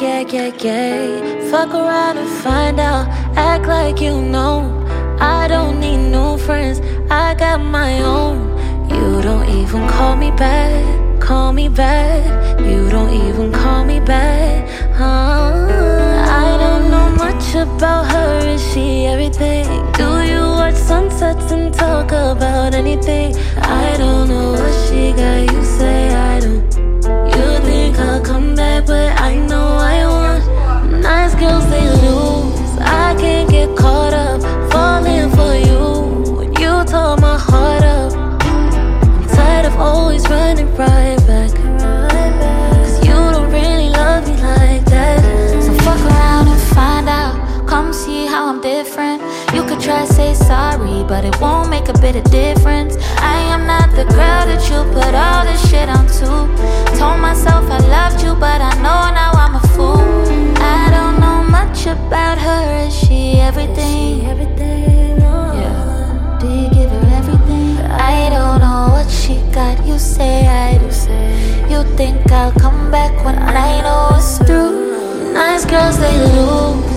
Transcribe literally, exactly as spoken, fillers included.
yeah, yeah, yeah. Fuck around and find out, act like you know. I don't need new friends, I got my own. You don't even call me back, call me back. You don't even call me back, huh? I don't know much about her, is she everything? Do you watch sunsets and talk about anything? I don't know what she got, you say I don't. You think I'll come back, but I know I won't. Nice girls, they lose, I can't get caught up falling for you when you tore my heart up. I'm tired of always running right back, cause you don't really love me like that. So fuck around and find out, come see how I'm different. You could try to say sorry, but it won't make a bit of difference. I am not the girl that you put all this shit onto. Told myself I loved you, but I know now I'm a fool. I don't know much about her, is she everything? Yeah. Do you give her everything? I don't know what she got, you say I do. You think I'll come back when I know it's through? Nice girls, they lose,